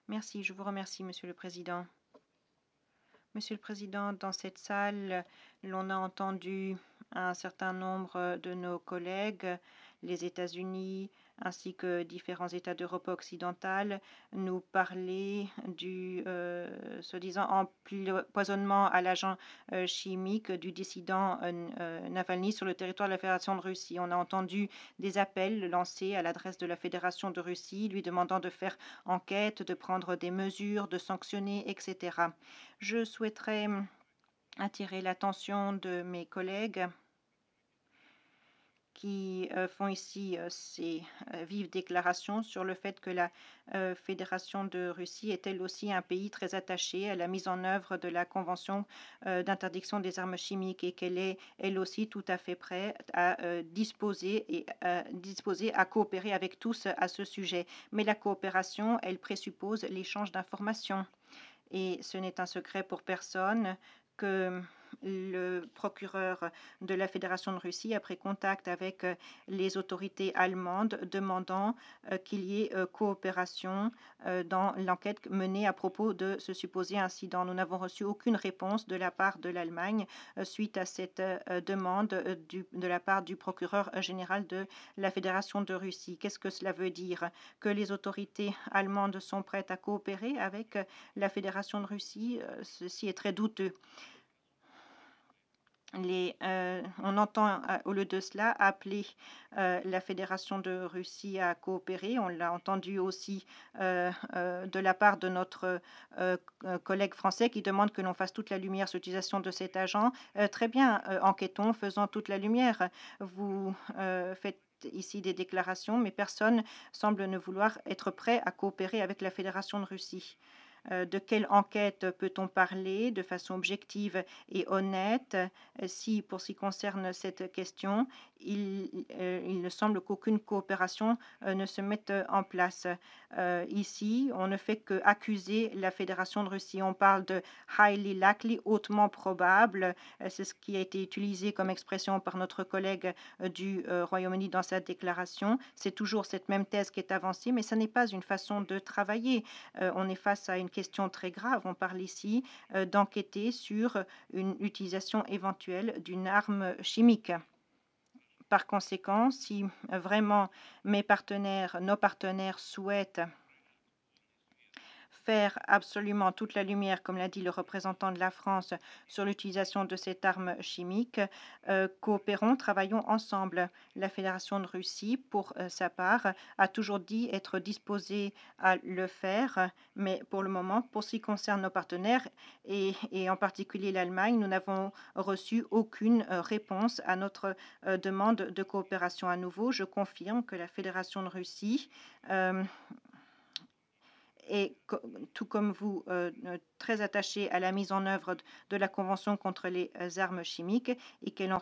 Merci, je vous remercie, Monsieur le Président. Monsieur le Président, dans cette salle, l'on a entendu un certain nombre de nos collègues, les États-Unis ainsi que différents États d'Europe occidentale, nous parler du soi-disant empoisonnement à l'agent chimique du dissident Navalny sur le territoire de la Fédération de Russie. On a entendu des appels lancés à l'adresse de la Fédération de Russie, lui demandant de faire enquête, de prendre des mesures, de sanctionner, etc. Je souhaiterais attirer l'attention de mes collègues qui font ici ces vives déclarations sur le fait que la Fédération de Russie est elle aussi un pays très attaché à la mise en œuvre de la Convention d'interdiction des armes chimiques et qu'elle est elle aussi tout à fait prête à disposer à coopérer avec tous à ce sujet. Mais la coopération, elle présuppose l'échange d'informations. Et ce n'est un secret pour personne que le procureur de la Fédération de Russie a pris contact avec les autorités allemandes demandant qu'il y ait coopération dans l'enquête menée à propos de ce supposé incident. Nous n'avons reçu aucune réponse de la part de l'Allemagne suite à cette demande de la part du procureur général de la Fédération de Russie. Qu'est-ce que cela veut dire? Que les autorités allemandes sont prêtes à coopérer avec la Fédération de Russie? Ceci est très douteux. On entend au lieu de cela appeler la Fédération de Russie à coopérer. On l'a entendu aussi de la part de notre collègue français qui demande que l'on fasse toute la lumière sur l'utilisation de cet agent. Très bien, enquêtons, faisons toute la lumière. Vous faites ici des déclarations, mais personne semble ne vouloir être prêt à coopérer avec la Fédération de Russie. De quelle enquête peut-on parler de façon objective et honnête si, pour ce qui concerne cette question, il ne semble qu'aucune coopération ne se mette en place. Ici, on ne fait qu'accuser la Fédération de Russie. On parle de highly likely, hautement probable. C'est ce qui a été utilisé comme expression par notre collègue du Royaume-Uni dans sa déclaration. C'est toujours cette même thèse qui est avancée, mais ce n'est pas une façon de travailler. On est face à une question très grave. On parle ici d'enquêter sur une utilisation éventuelle d'une arme chimique. Par conséquent, si vraiment nos partenaires souhaitent faire absolument toute la lumière, comme l'a dit le représentant de la France, sur l'utilisation de cette arme chimique. Coopérons, travaillons ensemble. La Fédération de Russie, pour sa part, a toujours dit être disposée à le faire, mais pour le moment, pour ce qui concerne nos partenaires et en particulier l'Allemagne, nous n'avons reçu aucune réponse à notre demande de coopération. À nouveau, je confirme que la Fédération de Russie est, tout comme vous, très attachée à la mise en œuvre de la Convention contre les armes chimiques et qu'elle en